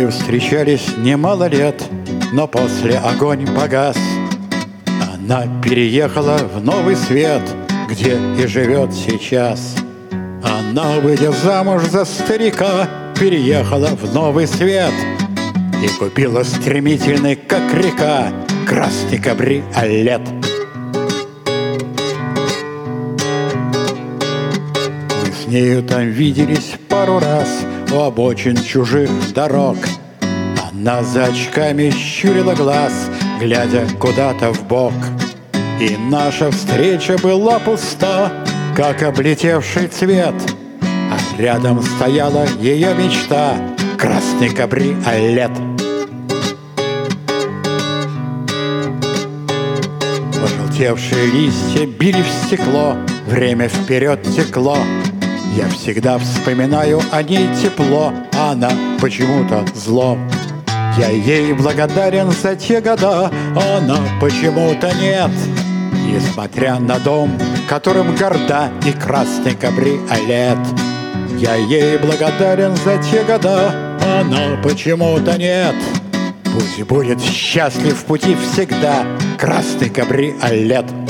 нею встречались немало лет, но после огонь погас. Она переехала в новый свет, где и живет сейчас. Она, выйдя замуж за старика, переехала в новый свет и купила стремительный, как река, красный кабриолет. Мы с нею там виделись пару раз у обочин чужих дорог. Она за очками щурила глаз, глядя куда-то вбок. И наша встреча была пуста, как облетевший цвет, а рядом стояла ее мечта — красный кабриолет. Пожелтевшие листья били в стекло, время вперед текло. Я всегда вспоминаю о ней тепло, а она почему-то зло. Я ей благодарен за те года, а она почему-то нет. Несмотря на дом, которым горда и красный кабриолет. Я ей благодарен за те года, а она почему-то нет. Пусть будет счастлив в пути всегда красный кабриолет.